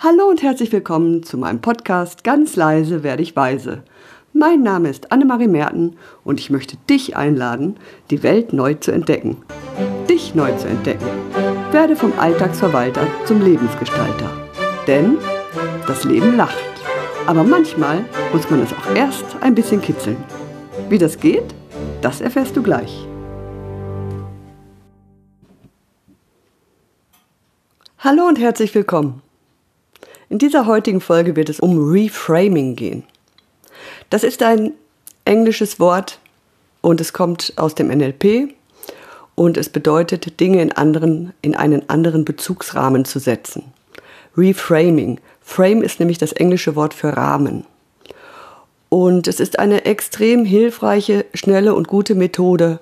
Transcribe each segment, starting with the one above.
Hallo und herzlich willkommen zu meinem Podcast Ganz leise werde ich weise. Mein Name ist Annemarie Merten und ich möchte dich einladen, die Welt neu zu entdecken. Dich neu zu entdecken. Werde vom Alltagsverwalter zum Lebensgestalter. Denn das Leben lacht. Aber manchmal muss man es auch erst ein bisschen kitzeln. Wie das geht, das erfährst du gleich. Hallo und herzlich willkommen. In dieser heutigen Folge wird es um Reframing gehen. Das ist ein englisches Wort und es kommt aus dem NLP und es bedeutet, Dinge in einen anderen Bezugsrahmen zu setzen. Reframing. Frame ist nämlich das englische Wort für Rahmen. Und es ist eine extrem hilfreiche, schnelle und gute Methode,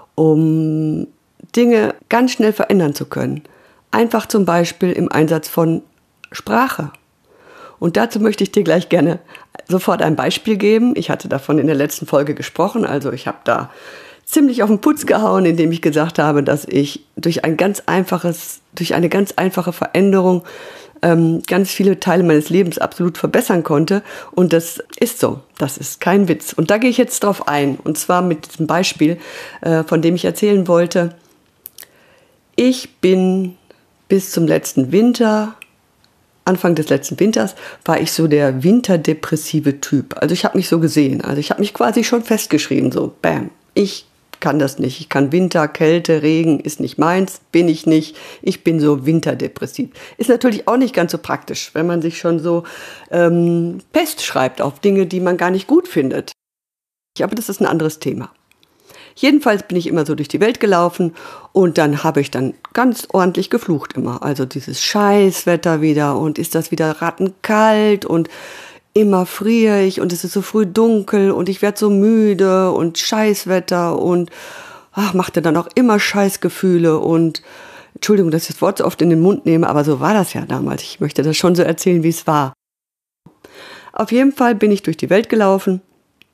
um Dinge ganz schnell verändern zu können. Einfach zum Beispiel im Einsatz von Sprache. Und dazu möchte ich dir gleich gerne sofort ein Beispiel geben. Ich hatte davon in der letzten Folge gesprochen, also ich habe da ziemlich auf den Putz gehauen, indem ich gesagt habe, dass ich durch eine ganz einfache Veränderung ganz viele Teile meines Lebens absolut verbessern konnte. Und das ist so, das ist kein Witz. Und da gehe ich jetzt drauf ein, und zwar mit diesem Beispiel, von dem ich erzählen wollte. Ich bin bis zum letzten Winter, Anfang des letzten Winters, war ich so der winterdepressive Typ. Also ich habe mich so gesehen. Also ich habe mich quasi schon festgeschrieben, so bam, ich kann das nicht. Ich kann Winter, Kälte, Regen, ist nicht meins, bin ich nicht. Ich bin so winterdepressiv. Ist natürlich auch nicht ganz so praktisch, wenn man sich schon so festschreibt auf Dinge, die man gar nicht gut findet. Aber das ist ein anderes Thema. Jedenfalls bin ich immer so durch die Welt gelaufen und dann habe ich dann ganz ordentlich geflucht immer. Also dieses Scheißwetter wieder und ist das wieder rattenkalt und immer friere ich und es ist so früh dunkel und ich werde so müde und Scheißwetter und machte dann auch immer Scheißgefühle und Entschuldigung, dass ich das Wort so oft in den Mund nehme, aber so war das ja damals. Ich möchte das schon so erzählen, wie es war. Auf jeden Fall bin ich durch die Welt gelaufen,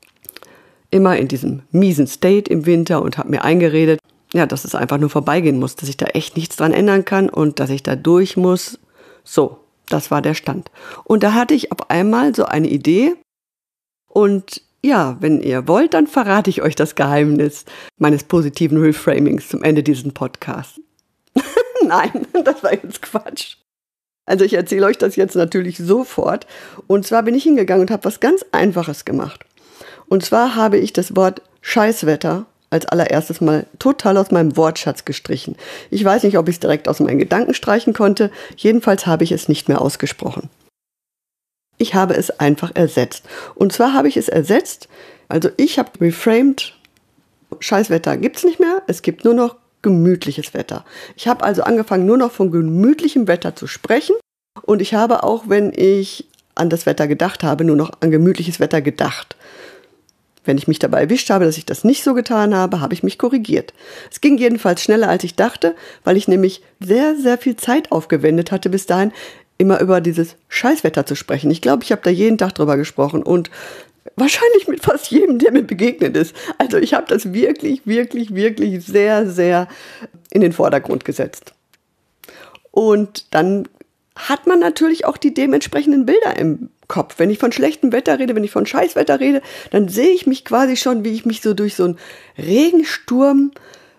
immer in diesem miesen State im Winter und habe mir eingeredet, ja, dass es einfach nur vorbeigehen muss, dass ich da echt nichts dran ändern kann und dass ich da durch muss. So, das war der Stand. Und da hatte ich auf einmal so eine Idee und ja, wenn ihr wollt, dann verrate ich euch das Geheimnis meines positiven Reframings zum Ende dieses Podcasts. Nein, das war jetzt Quatsch. Also ich erzähle euch das jetzt natürlich sofort. Und zwar bin ich hingegangen und habe was ganz Einfaches gemacht. Und zwar habe ich das Wort Scheißwetter als allererstes mal total aus meinem Wortschatz gestrichen. Ich weiß nicht, ob ich es direkt aus meinen Gedanken streichen konnte. Jedenfalls habe ich es nicht mehr ausgesprochen. Ich habe es einfach ersetzt. Und zwar habe ich es ersetzt, also ich habe reframed, Scheißwetter gibt's nicht mehr, es gibt nur noch gemütliches Wetter. Ich habe also angefangen, nur noch von gemütlichem Wetter zu sprechen. Und ich habe auch, wenn ich an das Wetter gedacht habe, nur noch an gemütliches Wetter gedacht. Wenn ich mich dabei erwischt habe, dass ich das nicht so getan habe, habe ich mich korrigiert. Es ging jedenfalls schneller, als ich dachte, weil ich nämlich sehr, sehr viel Zeit aufgewendet hatte, bis dahin immer über dieses Scheißwetter zu sprechen. Ich glaube, ich habe da jeden Tag drüber gesprochen und wahrscheinlich mit fast jedem, der mir begegnet ist. Also ich habe das wirklich, wirklich, wirklich sehr, sehr in den Vordergrund gesetzt. Und dann hat man natürlich auch die dementsprechenden Bilder im Kopf. Wenn ich von schlechtem Wetter rede, wenn ich von Scheißwetter rede, dann sehe ich mich quasi schon, wie ich mich so durch so einen Regensturm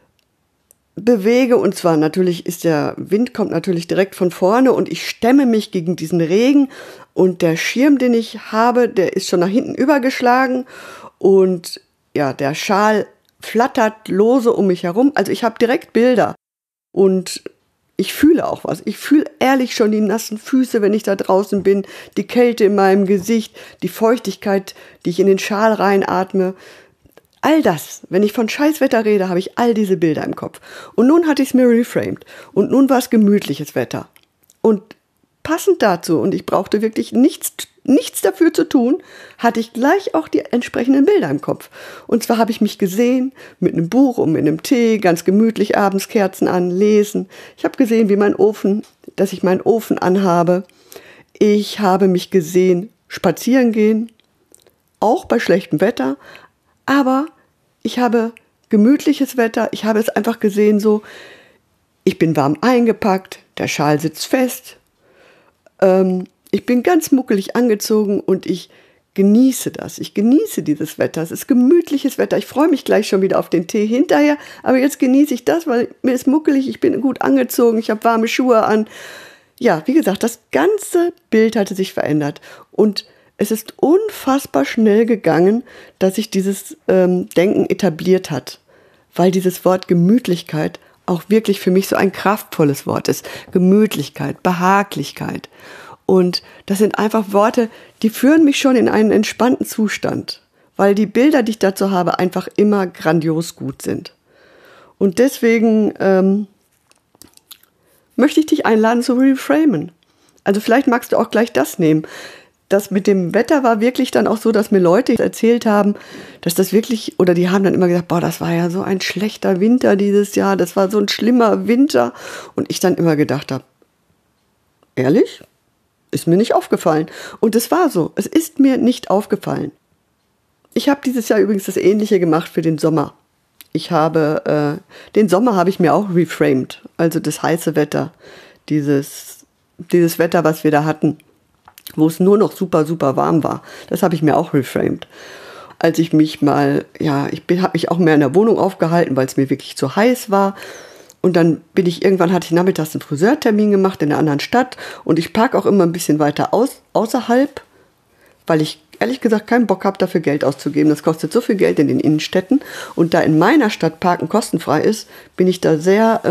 bewege. Und zwar natürlich ist der Wind kommt natürlich direkt von vorne und ich stemme mich gegen diesen Regen und der Schirm, den ich habe, der ist schon nach hinten übergeschlagen und ja, der Schal flattert lose um mich herum. Also ich habe direkt Bilder und ich fühle auch was. Ich fühle ehrlich schon die nassen Füße, wenn ich da draußen bin, die Kälte in meinem Gesicht, die Feuchtigkeit, die ich in den Schal reinatme. All das, wenn ich von Scheißwetter rede, habe ich all diese Bilder im Kopf. Und nun hatte ich es mir reframed. Und nun war es gemütliches Wetter. Und passend dazu, und ich brauchte wirklich nichts dafür zu tun, hatte ich gleich auch die entsprechenden Bilder im Kopf. Und zwar habe ich mich gesehen mit einem Buch und mit einem Tee, ganz gemütlich abends Kerzen an, lesen. Ich habe gesehen, dass ich meinen Ofen anhabe. Ich habe mich gesehen spazieren gehen, auch bei schlechtem Wetter. Aber ich habe gemütliches Wetter. Ich habe es einfach gesehen so, ich bin warm eingepackt, der Schal sitzt fest. Ich bin ganz muckelig angezogen und ich genieße das. Ich genieße dieses Wetter. Es ist gemütliches Wetter. Ich freue mich gleich schon wieder auf den Tee hinterher. Aber jetzt genieße ich das, weil mir ist muckelig. Ich bin gut angezogen. Ich habe warme Schuhe an. Ja, wie gesagt, das ganze Bild hatte sich verändert. Und es ist unfassbar schnell gegangen, dass sich dieses Denken etabliert hat. Weil dieses Wort Gemütlichkeit auch wirklich für mich so ein kraftvolles Wort ist. Gemütlichkeit, Behaglichkeit. Und das sind einfach Worte, die führen mich schon in einen entspannten Zustand, weil die Bilder, die ich dazu habe, einfach immer grandios gut sind. Und deswegen möchte ich dich einladen zu reframen. Also vielleicht magst du auch gleich das nehmen. Das mit dem Wetter war wirklich dann auch so, dass mir Leute erzählt haben, dass das wirklich, oder die haben dann immer gesagt, boah, das war ja so ein schlechter Winter dieses Jahr, das war so ein schlimmer Winter. Und ich dann immer gedacht habe, ehrlich? Ist mir nicht aufgefallen. Und es war so. Es ist mir nicht aufgefallen. Ich habe dieses Jahr übrigens das Ähnliche gemacht für den Sommer. Den Sommer habe ich mir auch reframed. Also das heiße Wetter. Dieses Wetter, was wir da hatten, wo es nur noch super, super warm war. Das habe ich mir auch reframed. Als ich mich mal, habe mich auch mehr in der Wohnung aufgehalten, weil es mir wirklich zu heiß war. Und dann hatte ich nachmittags einen Friseurtermin gemacht in einer anderen Stadt und ich parke auch immer ein bisschen weiter außerhalb, weil ich ehrlich gesagt keinen Bock habe, dafür Geld auszugeben. Das kostet so viel Geld in den Innenstädten und da in meiner Stadt Parken kostenfrei ist, bin ich da sehr,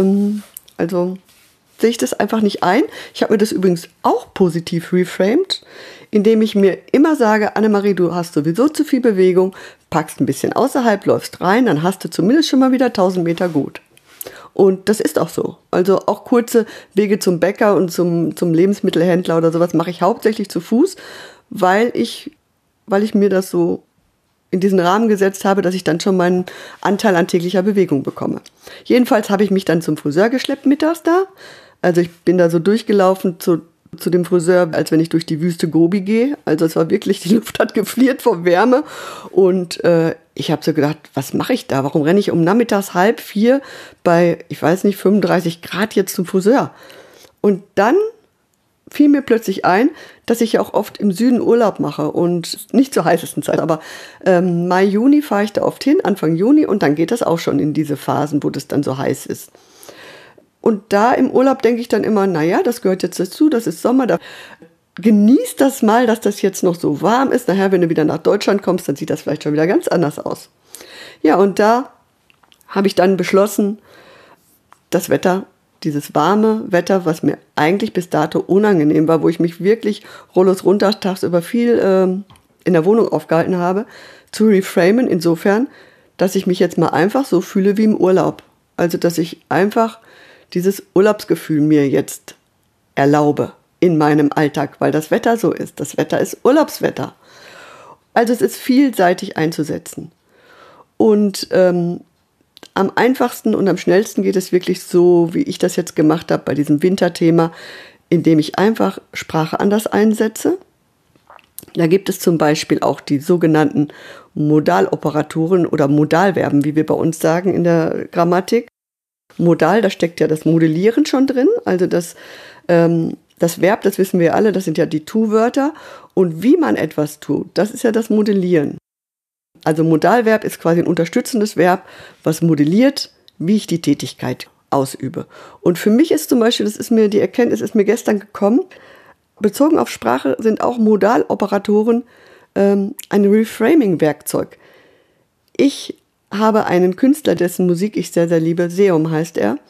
sehe ich das einfach nicht ein. Ich habe mir das übrigens auch positiv reframed, indem ich mir immer sage, Annemarie, du hast sowieso zu viel Bewegung, packst ein bisschen außerhalb, läufst rein, dann hast du zumindest schon mal wieder 1000 Meter gut. Und das ist auch so. Also auch kurze Wege zum Bäcker und zum Lebensmittelhändler oder sowas mache ich hauptsächlich zu Fuß, weil ich mir das so in diesen Rahmen gesetzt habe, dass ich dann schon meinen Anteil an täglicher Bewegung bekomme. Jedenfalls habe ich mich dann zum Friseur geschleppt mittags da. Also ich bin da so durchgelaufen zu dem Friseur, als wenn ich durch die Wüste Gobi gehe. Also es war wirklich, die Luft hat gefriert vor Wärme und ich habe so gedacht, was mache ich da? Warum renne ich um nachmittags 3:30 bei, 35 Grad jetzt zum Friseur? Und dann fiel mir plötzlich ein, dass ich ja auch oft im Süden Urlaub mache und nicht zur heißesten Zeit, aber Mai, Juni fahre ich da oft hin, Anfang Juni und dann geht das auch schon in diese Phasen, wo das dann so heiß ist. Und da im Urlaub denke ich dann immer, naja, das gehört jetzt dazu, das ist Sommer, da genieß das mal, dass das jetzt noch so warm ist. Nachher, wenn du wieder nach Deutschland kommst, dann sieht das vielleicht schon wieder ganz anders aus. Ja, und da habe ich dann beschlossen, das Wetter, dieses warme Wetter, was mir eigentlich bis dato unangenehm war, wo ich mich wirklich rollos runter tagsüber viel in der Wohnung aufgehalten habe, zu reframen insofern, dass ich mich jetzt mal einfach so fühle wie im Urlaub. Also, dass ich einfach dieses Urlaubsgefühl mir jetzt erlaube in meinem Alltag, weil das Wetter so ist. Das Wetter ist Urlaubswetter. Also es ist vielseitig einzusetzen. Und am einfachsten und am schnellsten geht es wirklich so, wie ich das jetzt gemacht habe bei diesem Winterthema, indem ich einfach Sprache anders einsetze. Da gibt es zum Beispiel auch die sogenannten Modaloperatoren oder Modalverben, wie wir bei uns sagen in der Grammatik. Modal, da steckt ja das Modellieren schon drin, also das Verb, das wissen wir alle, das sind ja die Tu-Wörter. Und wie man etwas tut, das ist ja das Modellieren. Also Modalverb ist quasi ein unterstützendes Verb, was modelliert, wie ich die Tätigkeit ausübe. Und für mich ist zum Beispiel, die Erkenntnis ist mir gestern gekommen, bezogen auf Sprache sind auch Modaloperatoren ein Reframing-Werkzeug. Ich habe einen Künstler, dessen Musik ich sehr, sehr liebe, Seum heißt er.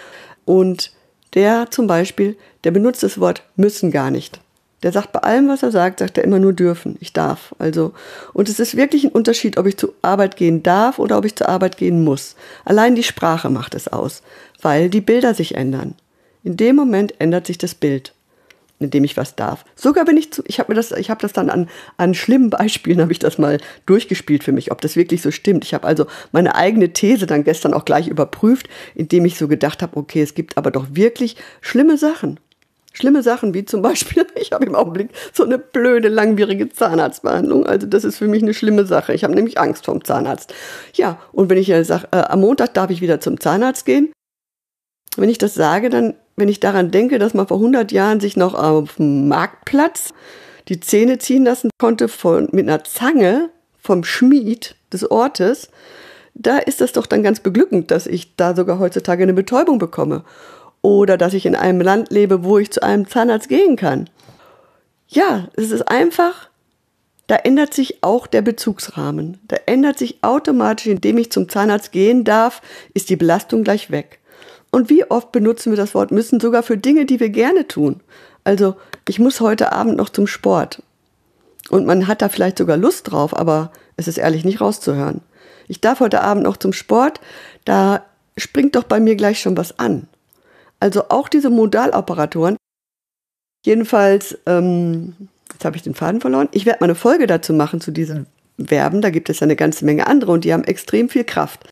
Und der zum Beispiel, der benutzt das Wort müssen gar nicht. Der sagt bei allem, was er sagt er immer nur dürfen. Ich darf. Also, und es ist wirklich ein Unterschied, ob ich zur Arbeit gehen darf oder ob ich zur Arbeit gehen muss. Allein die Sprache macht es aus, weil die Bilder sich ändern. In dem Moment ändert sich das Bild, in dem ich was darf. Sogar wenn ich habe das dann an schlimmen Beispielen habe ich das mal durchgespielt für mich, ob das wirklich so stimmt. Ich habe also meine eigene These dann gestern auch gleich überprüft, indem ich so gedacht habe, okay, es gibt aber doch wirklich schlimme Sachen. Schlimme Sachen, wie zum Beispiel, ich habe im Augenblick so eine blöde, langwierige Zahnarztbehandlung. Also das ist für mich eine schlimme Sache. Ich habe nämlich Angst vorm Zahnarzt. Ja, und wenn ich sage, am Montag darf ich wieder zum Zahnarzt gehen, wenn ich das sage, dann Wenn ich daran denke, dass man vor 100 Jahren sich noch auf dem Marktplatz die Zähne ziehen lassen konnte mit einer Zange vom Schmied des Ortes, da ist das doch dann ganz beglückend, dass ich da sogar heutzutage eine Betäubung bekomme. Oder dass ich in einem Land lebe, wo ich zu einem Zahnarzt gehen kann. Ja, es ist einfach, da ändert sich auch der Bezugsrahmen. Da ändert sich automatisch, indem ich zum Zahnarzt gehen darf, ist die Belastung gleich weg. Und wie oft benutzen wir das Wort müssen sogar für Dinge, die wir gerne tun. Also, ich muss heute Abend noch zum Sport. Und man hat da vielleicht sogar Lust drauf, aber es ist ehrlich nicht rauszuhören. Ich darf heute Abend noch zum Sport, da springt doch bei mir gleich schon was an. Also auch diese Modaloperatoren. Jedenfalls, jetzt habe ich den Faden verloren. Ich werde mal eine Folge dazu machen, zu diesen Verben. Da gibt es ja eine ganze Menge andere und die haben extrem viel Kraft.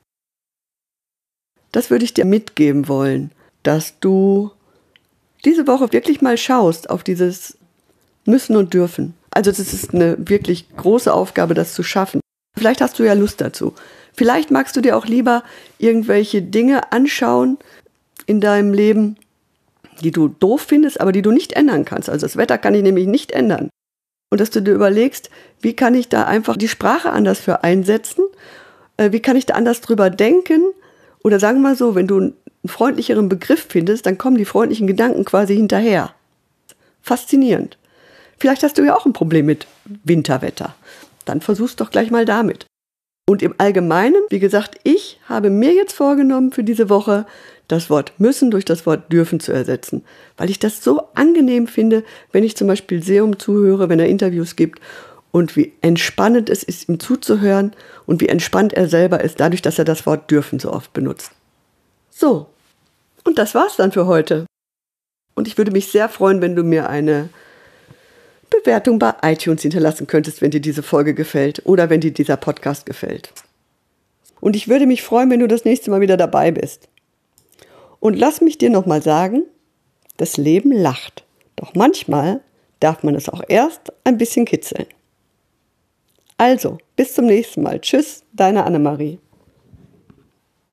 Das würde ich dir mitgeben wollen, dass du diese Woche wirklich mal schaust auf dieses Müssen und Dürfen. Also das ist eine wirklich große Aufgabe, das zu schaffen. Vielleicht hast du ja Lust dazu. Vielleicht magst du dir auch lieber irgendwelche Dinge anschauen in deinem Leben, die du doof findest, aber die du nicht ändern kannst. Also das Wetter kann ich nämlich nicht ändern. Und dass du dir überlegst, wie kann ich da einfach die Sprache anders für einsetzen? Wie kann ich da anders drüber denken? Oder sagen wir mal so, wenn du einen freundlicheren Begriff findest, dann kommen die freundlichen Gedanken quasi hinterher. Faszinierend. Vielleicht hast du ja auch ein Problem mit Winterwetter. Dann versuch's doch gleich mal damit. Und im Allgemeinen, wie gesagt, ich habe mir jetzt vorgenommen für diese Woche, das Wort müssen durch das Wort dürfen zu ersetzen. Weil ich das so angenehm finde, wenn ich zum Beispiel Seum zuhöre, wenn er Interviews gibt und wie entspannend es ist, ihm zuzuhören und wie entspannt er selber ist, dadurch, dass er das Wort dürfen so oft benutzt. So, und das war's dann für heute. Und ich würde mich sehr freuen, wenn du mir eine Bewertung bei iTunes hinterlassen könntest, wenn dir diese Folge gefällt oder wenn dir dieser Podcast gefällt. Und ich würde mich freuen, wenn du das nächste Mal wieder dabei bist. Und lass mich dir nochmal sagen, das Leben lacht. Doch manchmal darf man es auch erst ein bisschen kitzeln. Also, bis zum nächsten Mal. Tschüss, deine Annemarie.